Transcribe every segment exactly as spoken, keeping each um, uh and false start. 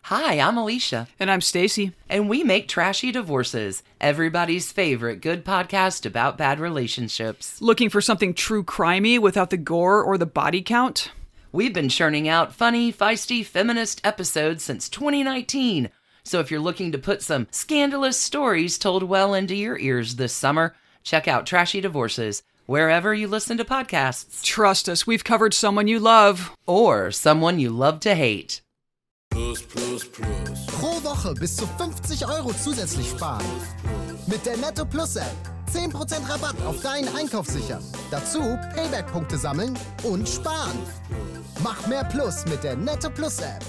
Hi, I'm Alicia. And I'm Stacy. And we make Trashy Divorces, everybody's favorite good podcast about bad relationships. Looking for something true crimey without the gore or the body count? We've been churning out funny, feisty, feminist episodes since twenty nineteen. So if you're looking to put some scandalous stories told well into your ears this summer, check out Trashy Divorces, wherever you listen to podcasts. Trust us, we've covered someone you love. Or someone you love to hate. Plus, plus, plus. Pro Woche bis zu fünfzig Euro zusätzlich sparen. Mit der Netto Plus App. zehn Prozent Rabatt auf deinen Einkauf sichern. Dazu Payback-Punkte sammeln und sparen. Mach mehr Plus mit der Netto Plus App.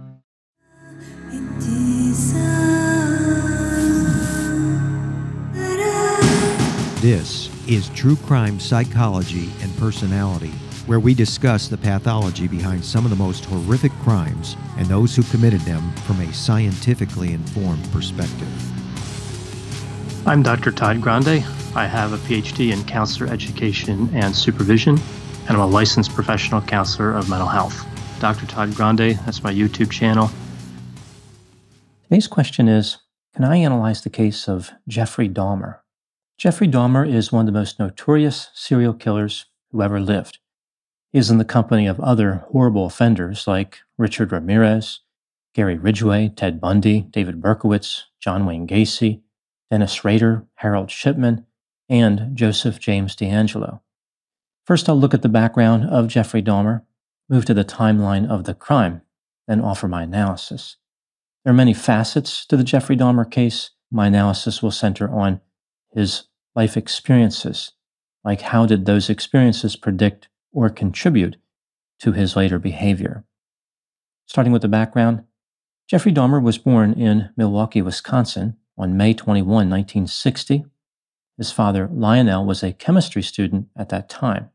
This is True Crime Psychology and Personality, where we discuss the pathology behind some of the most horrific crimes and those who committed them from a scientifically informed perspective. I'm Doctor Todd Grande. I have a P H D in counselor education and supervision, and I'm a licensed professional counselor of mental health. Doctor Todd Grande, that's my YouTube channel. Today's question is, can I analyze the case of Jeffrey Dahmer? Jeffrey Dahmer is one of the most notorious serial killers who ever lived. He is in the company of other horrible offenders like Richard Ramirez, Gary Ridgway, Ted Bundy, David Berkowitz, John Wayne Gacy, Dennis Rader, Harold Shipman, and Joseph James DeAngelo. First, I'll look at the background of Jeffrey Dahmer, move to the timeline of the crime, then offer my analysis. There are many facets to the Jeffrey Dahmer case. My analysis will center on his life experiences, like how did those experiences predict or contribute to his later behavior. Starting with the background, Jeffrey Dahmer was born in Milwaukee, Wisconsin on May twenty-first, nineteen sixty. His father, Lionel, was a chemistry student at that time.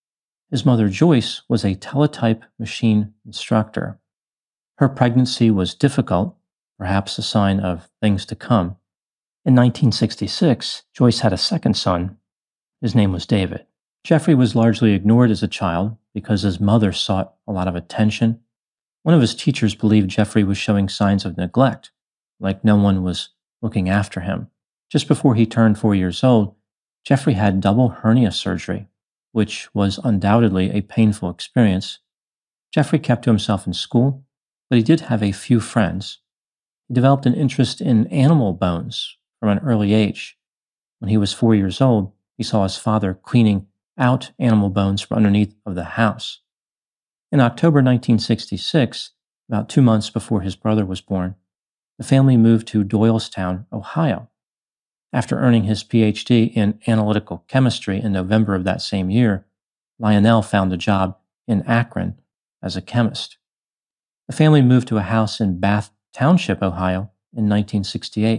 His mother, Joyce, was a teletype machine instructor. Her pregnancy was difficult, perhaps a sign of things to come. In nineteen sixty-six, Joyce had a second son. His name was David. Jeffrey was largely ignored as a child because his mother sought a lot of attention. One of his teachers believed Jeffrey was showing signs of neglect, like no one was looking after him. Just before he turned four years old, Jeffrey had double hernia surgery, which was undoubtedly a painful experience. Jeffrey kept to himself in school, but he did have a few friends. He developed an interest in animal bones from an early age. When he was four years old, he saw his father cleaning out animal bones from underneath of the house. In October nineteen sixty-six, about two months before his brother was born, the family moved to Doylestown, Ohio. After earning his P H D in analytical chemistry in November of that same year, Lionel found a job in Akron as a chemist. The family moved to a house in Bath Township, Ohio, in nineteen sixty-eight.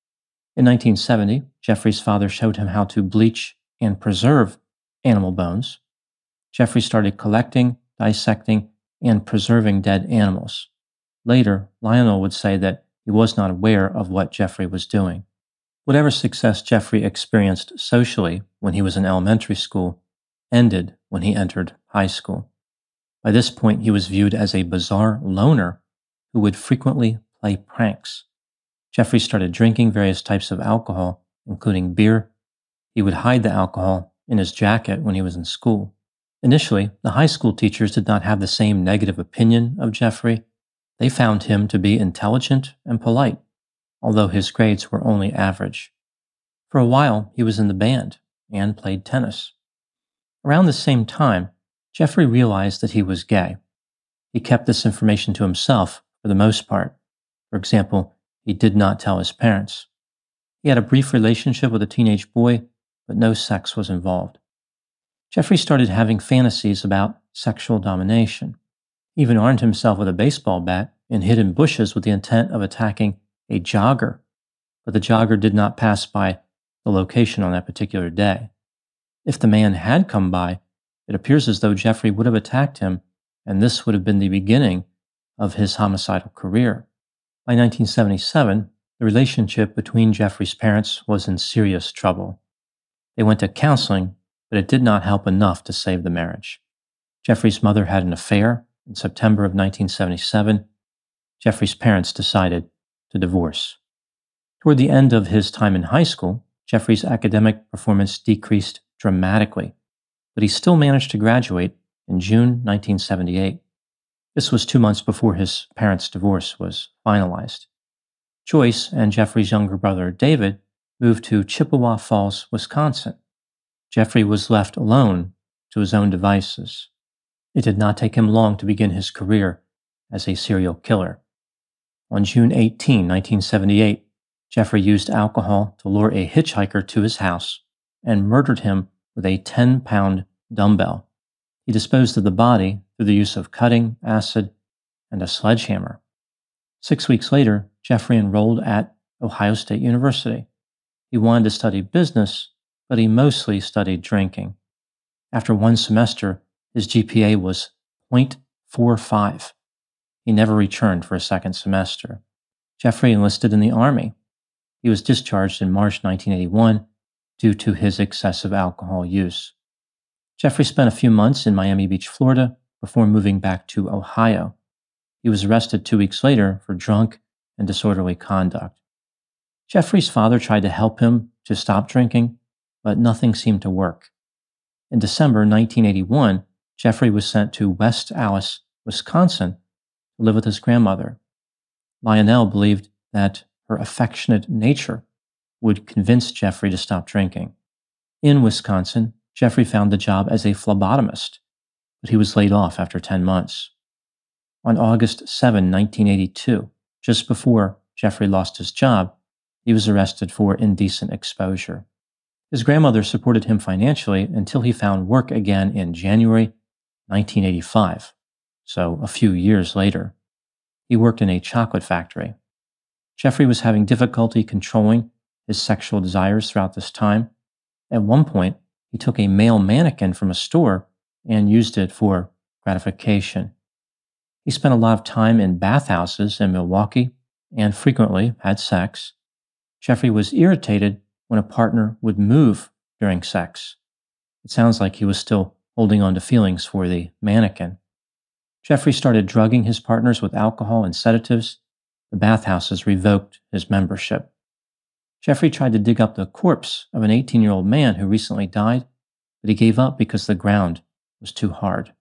In nineteen seventy, Jeffrey's father showed him how to bleach and preserve animal bones. Jeffrey started collecting, dissecting, and preserving dead animals. Later, Lionel would say that he was not aware of what Jeffrey was doing. Whatever success Jeffrey experienced socially when he was in elementary school ended when he entered high school. By this point, he was viewed as a bizarre loner who would frequently play pranks. Jeffrey started drinking various types of alcohol, including beer. He would hide the alcohol in his jacket when he was in school. Initially, the high school teachers did not have the same negative opinion of Jeffrey. They found him to be intelligent and polite, although his grades were only average. For a while, he was in the band and played tennis. Around the same time, Jeffrey realized that he was gay. He kept this information to himself for the most part. For example, he did not tell his parents. He had a brief relationship with a teenage boy, but no sex was involved. Jeffrey started having fantasies about sexual domination. He even armed himself with a baseball bat and hid in bushes with the intent of attacking a jogger, but the jogger did not pass by the location on that particular day. If the man had come by, it appears as though Jeffrey would have attacked him, and this would have been the beginning of his homicidal career. By nineteen seventy-seven, the relationship between Jeffrey's parents was in serious trouble. They went to counseling, but it did not help enough to save the marriage. Jeffrey's mother had an affair in September of nineteen seventy-seven. Jeffrey's parents decided to divorce. Toward the end of his time in high school, Jeffrey's academic performance decreased dramatically, but he still managed to graduate in June nineteen seventy-eight. This was two months before his parents' divorce was finalized. Joyce and Jeffrey's younger brother, David, moved to Chippewa Falls, Wisconsin. Jeffrey was left alone to his own devices. It did not take him long to begin his career as a serial killer. On June eighteenth, nineteen seventy-eight, Jeffrey used alcohol to lure a hitchhiker to his house and murdered him with a ten-pound dumbbell. He disposed of the body through the use of cutting, acid, and a sledgehammer. Six weeks later, Jeffrey enrolled at Ohio State University. He wanted to study business, but he mostly studied drinking. After one semester, his G P A was point four five. He never returned for a second semester. Jeffrey enlisted in the Army. He was discharged in March nineteen eighty-one due to his excessive alcohol use. Jeffrey spent a few months in Miami Beach, Florida, before moving back to Ohio. He was arrested two weeks later for drunk and disorderly conduct. Jeffrey's father tried to help him to stop drinking, but nothing seemed to work. In December nineteen eighty-one, Jeffrey was sent to West Allis, Wisconsin, to live with his grandmother. Lionel believed that her affectionate nature would convince Jeffrey to stop drinking. In Wisconsin, Jeffrey found a job as a phlebotomist, but he was laid off after ten months. On August seventh, nineteen eighty-two, just before Jeffrey lost his job, he was arrested for indecent exposure. His grandmother supported him financially until he found work again in January nineteen eighty-five, so a few years later. He worked in a chocolate factory. Jeffrey was having difficulty controlling his sexual desires throughout this time. At one point, he took a male mannequin from a store and used it for gratification. He spent a lot of time in bathhouses in Milwaukee and frequently had sex. Jeffrey was irritated when a partner would move during sex. It sounds like he was still holding on to feelings for the mannequin. Jeffrey started drugging his partners with alcohol and sedatives. The bathhouses revoked his membership. Jeffrey tried to dig up the corpse of an eighteen-year-old man who recently died, but he gave up because the ground was too hard.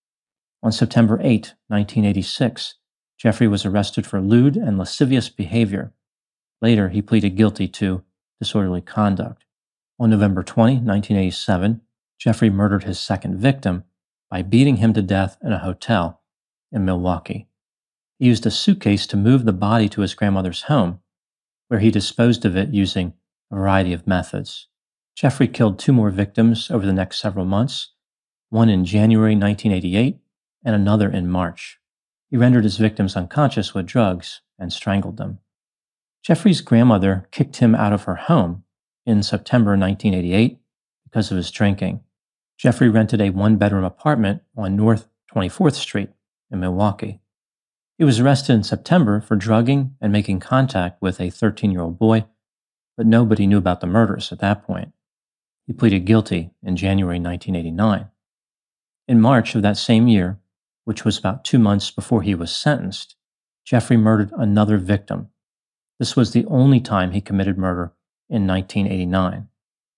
On September eighth, nineteen eighty-six, Jeffrey was arrested for lewd and lascivious behavior. Later, he pleaded guilty to disorderly conduct. On November twentieth, nineteen eighty-seven, Jeffrey murdered his second victim by beating him to death in a hotel in Milwaukee. He used a suitcase to move the body to his grandmother's home, where he disposed of it using a variety of methods. Jeffrey killed two more victims over the next several months, one in January nineteen eighty-eight and another in March. He rendered his victims unconscious with drugs and strangled them. Jeffrey's grandmother kicked him out of her home in September nineteen eighty-eight because of his drinking. Jeffrey rented a one-bedroom apartment on North twenty-fourth Street in Milwaukee. He was arrested in September for drugging and making contact with a thirteen-year-old boy, but nobody knew about the murders at that point. He pleaded guilty in January nineteen eighty-nine. In March of that same year, which was about two months before he was sentenced, Jeffrey murdered another victim. This was the only time he committed murder in nineteen eighty-nine.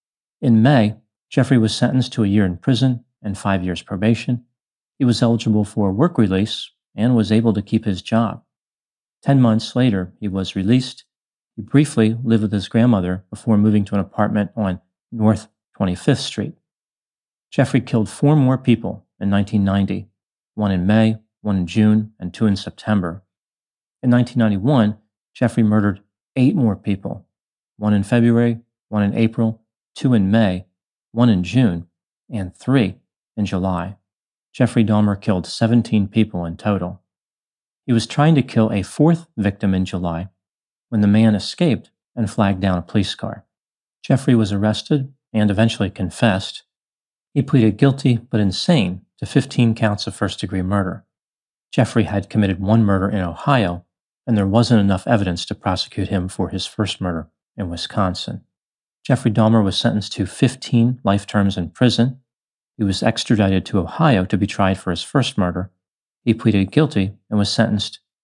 In May, Jeffrey was sentenced to a year in prison and five years probation. He was eligible for work release and was able to keep his job. Ten months later, he was released. He briefly lived with his grandmother before moving to an apartment on North twenty-fifth Street. Jeffrey killed four more people in nineteen ninety, one in May, one in June, and two in September. In nineteen ninety-one, Jeffrey murdered eight more people, one in February, one in April, two in May, one in June, and three in July. Jeffrey Dahmer killed seventeen people in total. He was trying to kill a fourth victim in July when the man escaped and flagged down a police car. Jeffrey was arrested and eventually confessed. He pleaded guilty but insane to fifteen counts of first-degree murder. Jeffrey had committed one murder in Ohio, and there wasn't enough evidence to prosecute him for his first murder in Wisconsin. Jeffrey Dahmer was sentenced to fifteen life terms in prison. He was extradited to Ohio to be tried for his first murder. He pleaded guilty and was sentenced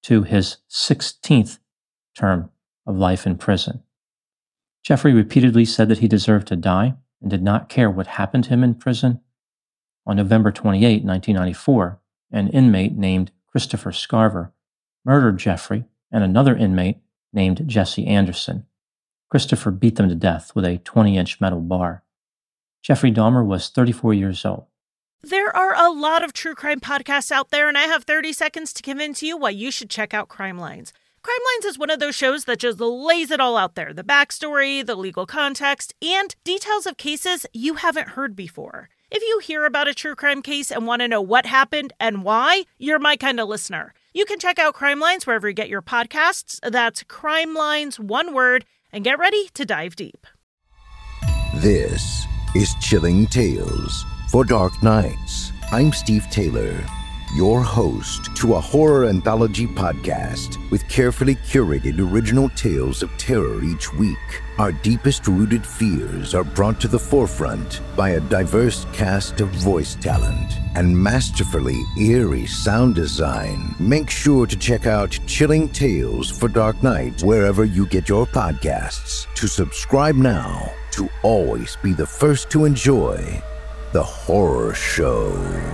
to his sixteenth term of life in prison. Jeffrey repeatedly said that he deserved to die and did not care what happened to him in prison. On November twenty-eighth, nineteen ninety-four, an inmate named Christopher Scarver murdered Jeffrey and another inmate named Jesse Anderson. Christopher beat them to death with a twenty-inch metal bar. Jeffrey Dahmer was thirty-four years old. There are a lot of true crime podcasts out there, and I have thirty seconds to convince you why you should check out Crime Lines. Crime Lines is one of those shows that just lays it all out there. The backstory, the legal context, and details of cases you haven't heard before. If you hear about a true crime case and want to know what happened and why, you're my kind of listener. You can check out Crime Lines wherever you get your podcasts. That's Crime Lines, one word, and get ready to dive deep. This is Chilling Tales for Dark Nights. I'm Steve Taylor, your host to a horror anthology podcast with carefully curated original tales of terror each week. Our deepest rooted fears are brought to the forefront by a diverse cast of voice talent and masterfully eerie sound design. Make sure to check out Chilling Tales for Dark Nights wherever you get your podcasts. To subscribe now to always be the first to enjoy the horror show.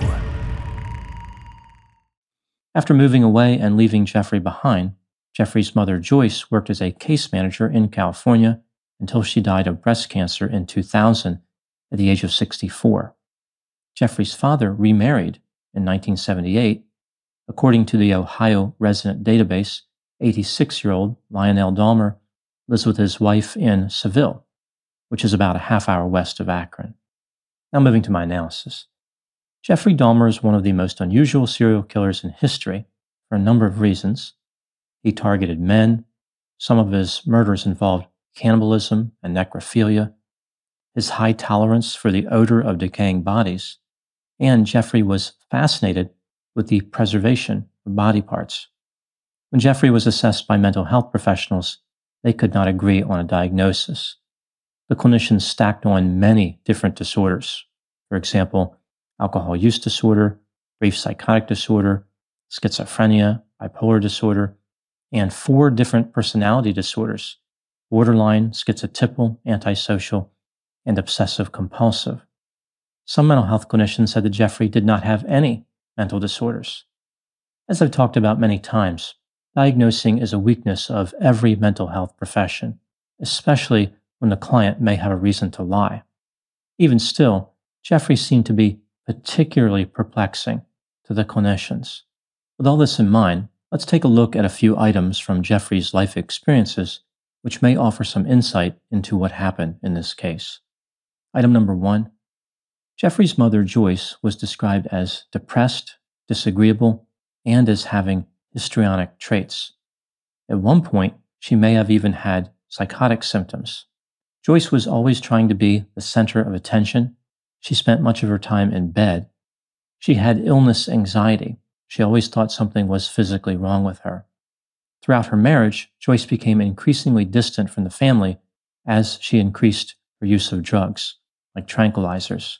After moving away and leaving Jeffrey behind, Jeffrey's mother Joyce worked as a case manager in California until she died of breast cancer in two thousand at the age of sixty-four. Jeffrey's father remarried in nineteen seventy-eight. According to the Ohio Resident Database, eighty-six-year-old Lionel Dahmer lives with his wife in Seville, which is about a half hour west of Akron. Now moving to my analysis. Jeffrey Dahmer is one of the most unusual serial killers in history for a number of reasons. He targeted men. Some of his murders involved cannibalism and necrophilia, his high tolerance for the odor of decaying bodies, and Jeffrey was fascinated with the preservation of body parts. When Jeffrey was assessed by mental health professionals, they could not agree on a diagnosis. The clinicians stacked on many different disorders. For example, alcohol use disorder, brief psychotic disorder, schizophrenia, bipolar disorder, and four different personality disorders: borderline, schizotypal, antisocial, and obsessive compulsive. Some mental health clinicians said that Jeffrey did not have any mental disorders. As I've talked about many times, diagnosing is a weakness of every mental health profession, especially when the client may have a reason to lie. Even still, Jeffrey seemed to be particularly perplexing to the clinicians. With all this in mind, let's take a look at a few items from Jeffrey's life experiences which may offer some insight into what happened in this case. Item number one, Jeffrey's mother, Joyce, was described as depressed, disagreeable, and as having histrionic traits. At one point, she may have even had psychotic symptoms. Joyce was always trying to be the center of attention. She spent much of her time in bed. She had illness anxiety. She always thought something was physically wrong with her. Throughout her marriage, Joyce became increasingly distant from the family as she increased her use of drugs, like tranquilizers.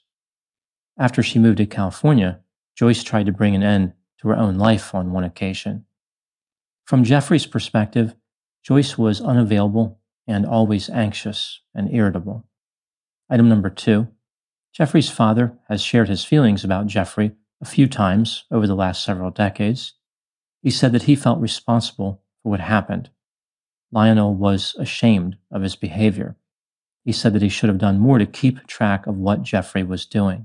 After she moved to California, Joyce tried to bring an end to her own life on one occasion. From Jeffrey's perspective, Joyce was unavailable and always anxious and irritable. Item number two, Jeffrey's father has shared his feelings about Jeffrey a few times over the last several decades. He said that he felt responsible for what happened. Lionel was ashamed of his behavior. He said that he should have done more to keep track of what Jeffrey was doing.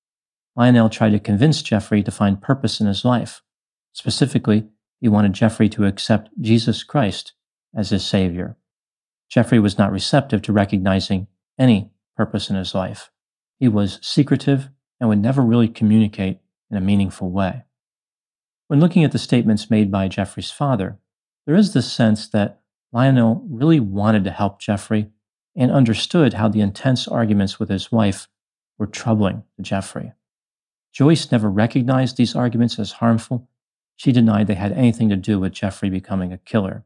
Lionel tried to convince Jeffrey to find purpose in his life. Specifically, he wanted Jeffrey to accept Jesus Christ as his Savior. Jeffrey was not receptive to recognizing any purpose in his life. He was secretive and would never really communicate in a meaningful way. When looking at the statements made by Jeffrey's father, there is this sense that Lionel really wanted to help Jeffrey and understood how the intense arguments with his wife were troubling to Jeffrey. Joyce never recognized these arguments as harmful. She denied they had anything to do with Jeffrey becoming a killer.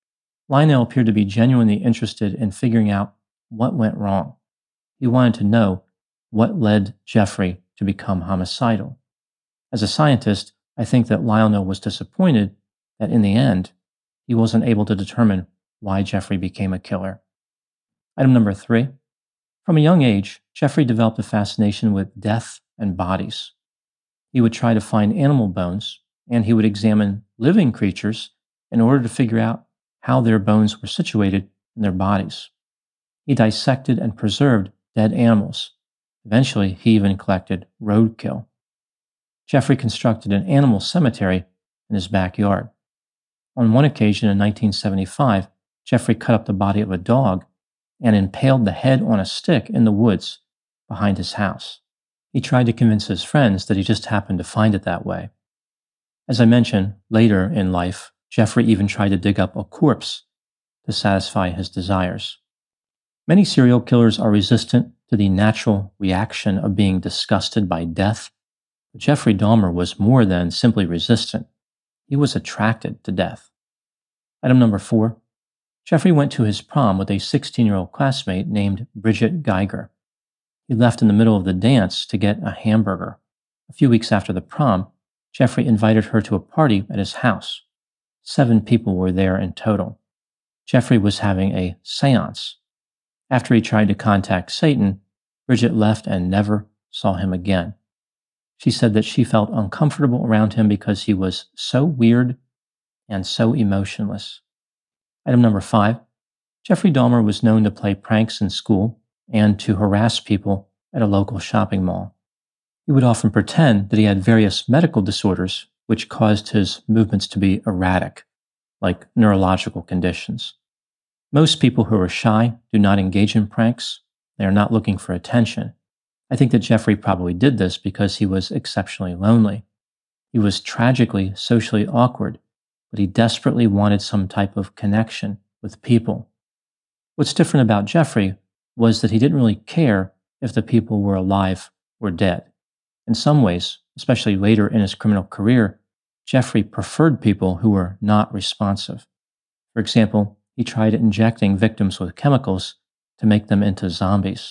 Lionel appeared to be genuinely interested in figuring out what went wrong. He wanted to know what led Jeffrey to become homicidal. As a scientist, I think that Lionel was disappointed that in the end, he wasn't able to determine why Jeffrey became a killer. Item number three. From a young age, Jeffrey developed a fascination with death and bodies. He would try to find animal bones, and he would examine living creatures in order to figure out how their bones were situated in their bodies. He dissected and preserved dead animals. Eventually, he even collected roadkill. Jeffrey constructed an animal cemetery in his backyard. On one occasion in nineteen seventy-five, Jeffrey cut up the body of a dog and impaled the head on a stick in the woods behind his house. He tried to convince his friends that he just happened to find it that way. As I mentioned, later in life, Jeffrey even tried to dig up a corpse to satisfy his desires. Many serial killers are resistant to the natural reaction of being disgusted by death. But Jeffrey Dahmer was more than simply resistant. He was attracted to death. Item number four. Jeffrey went to his prom with a sixteen-year-old classmate named Bridget Geiger. He left in the middle of the dance to get a hamburger. A few weeks after the prom, Jeffrey invited her to a party at his house. Seven people were there in total. Jeffrey was having a seance. After he tried to contact Satan, Bridget left and never saw him again. She said that she felt uncomfortable around him because he was so weird and so emotionless. Item number five. Jeffrey Dahmer was known to play pranks in school and to harass people at a local shopping mall. He would often pretend that he had various medical disorders which caused his movements to be erratic, like neurological conditions. Most people who are shy do not engage in pranks. They are not looking for attention. I think that Jeffrey probably did this because he was exceptionally lonely. He was tragically socially awkward, but he desperately wanted some type of connection with people. What's different about Jeffrey was that he didn't really care if the people were alive or dead. In some ways, especially later in his criminal career, Jeffrey preferred people who were not responsive. For example, he tried injecting victims with chemicals to make them into zombies.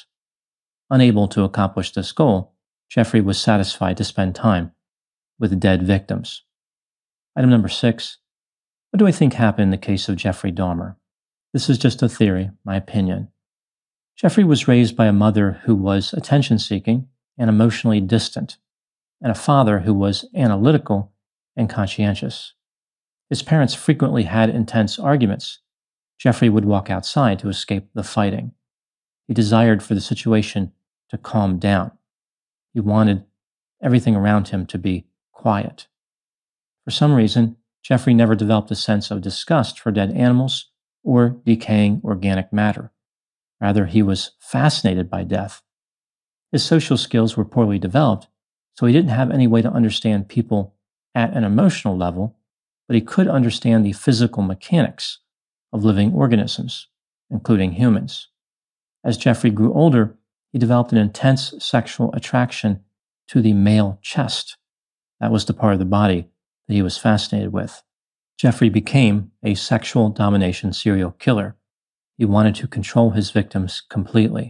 Unable to accomplish this goal, Jeffrey was satisfied to spend time with dead victims. Item number six. What do I think happened in the case of Jeffrey Dahmer? This is just a theory, my opinion. Jeffrey was raised by a mother who was attention-seeking and emotionally distant, and a father who was analytical and conscientious. His parents frequently had intense arguments. Jeffrey would walk outside to escape the fighting. He desired for the situation to calm down. He wanted everything around him to be quiet. For some reason, Jeffrey never developed a sense of disgust for dead animals or decaying organic matter. Rather, he was fascinated by death. His social skills were poorly developed, so he didn't have any way to understand people at an emotional level, but he could understand the physical mechanics of living organisms, including humans. As Jeffrey grew older, he developed an intense sexual attraction to the male chest. That was the part of the body that he was fascinated with. Jeffrey became a sexual domination serial killer. He wanted to control his victims completely.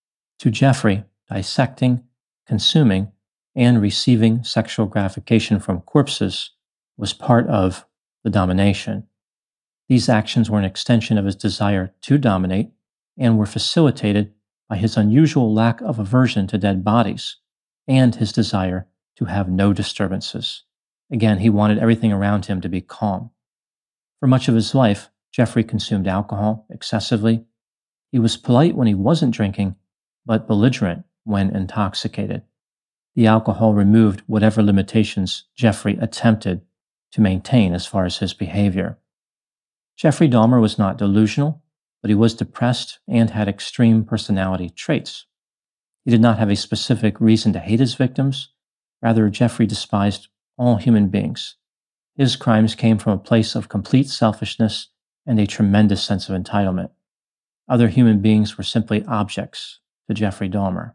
To Jeffrey, dissecting, consuming, and receiving sexual gratification from corpses was part of the domination. These actions were an extension of his desire to dominate and were facilitated by his unusual lack of aversion to dead bodies and his desire to have no disturbances. Again, he wanted everything around him to be calm. For much of his life, Jeffrey consumed alcohol excessively. He was polite when he wasn't drinking, but belligerent when intoxicated. The alcohol removed whatever limitations Jeffrey attempted to maintain as far as his behavior. Jeffrey Dahmer was not delusional, but he was depressed and had extreme personality traits. He did not have a specific reason to hate his victims. Rather, Jeffrey despised all human beings. His crimes came from a place of complete selfishness and a tremendous sense of entitlement. Other human beings were simply objects to Jeffrey Dahmer.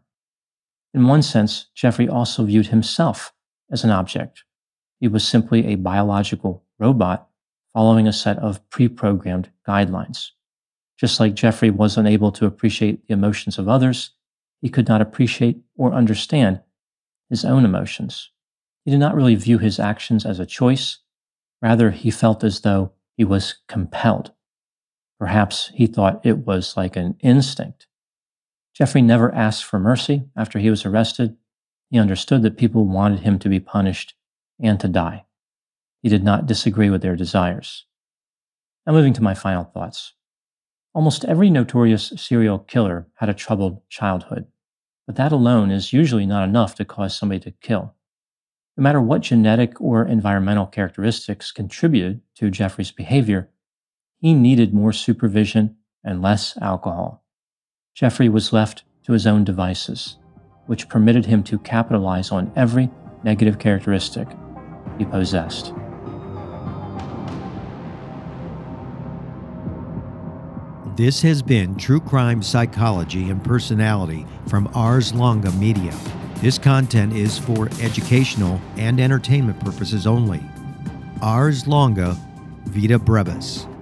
In one sense, Jeffrey also viewed himself as an object. He was simply a biological robot following a set of pre-programmed guidelines. Just like Jeffrey was unable to appreciate the emotions of others, he could not appreciate or understand his own emotions. He did not really view his actions as a choice. Rather, he felt as though he was compelled. Perhaps he thought it was like an instinct. Jeffrey never asked for mercy after he was arrested. He understood that people wanted him to be punished and to die. He did not disagree with their desires. Now moving to my final thoughts. Almost every notorious serial killer had a troubled childhood, but that alone is usually not enough to cause somebody to kill. No matter what genetic or environmental characteristics contributed to Jeffrey's behavior, he needed more supervision and less alcohol. Jeffrey was left to his own devices, which permitted him to capitalize on every negative characteristic he possessed. This has been True Crime Psychology and Personality from Ars Longa Media. This content is for educational and entertainment purposes only. Ars Longa, Vita Brevis.